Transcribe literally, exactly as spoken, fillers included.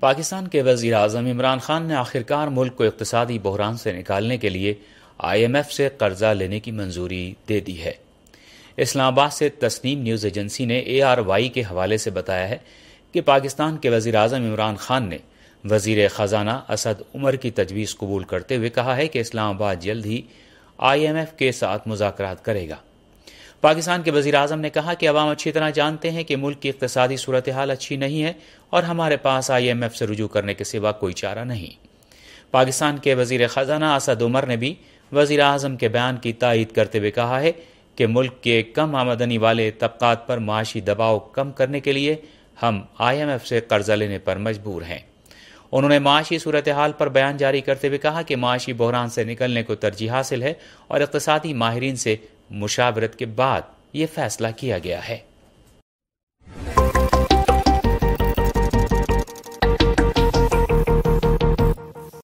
پاکستان کے وزیر اعظم عمران خان نے آخرکار ملک کو اقتصادی بحران سے نکالنے کے لیے آئی ایم ایف سے قرضہ لینے کی منظوری دے دی ہے۔ اسلام آباد سے تسنیم نیوز ایجنسی نے اے آر وائی کے حوالے سے بتایا ہے کہ پاکستان کے وزیر اعظم عمران خان نے وزیر خزانہ اسد عمر کی تجویز قبول کرتے ہوئے کہا ہے کہ اسلام آباد جلد ہی آئی ایم ایف کے ساتھ مذاکرات کرے گا۔ پاکستان کے وزیر اعظم نے کہا کہ عوام اچھی طرح جانتے ہیں کہ ملک کی اقتصادی صورتحال اچھی نہیں ہے اور ہمارے پاس آئی ایم ایف سے رجوع کرنے کے سوا کوئی چارہ نہیں۔ پاکستان کے وزیر خزانہ اسد عمر نے بھی وزیر اعظم کے بیان کی تائید کرتے ہوئے کہا ہے کہ ملک کے کم آمدنی والے طبقات پر معاشی دباؤ کم کرنے کے لیے ہم آئی ایم ایف سے قرضہ لینے پر مجبور ہیں۔ انہوں نے معاشی صورتحال پر بیان جاری کرتے ہوئے کہا کہ معاشی بحران سے نکلنے کو ترجیح حاصل ہے اور اقتصادی ماہرین سے مشاورت کے بعد یہ فیصلہ کیا گیا ہے۔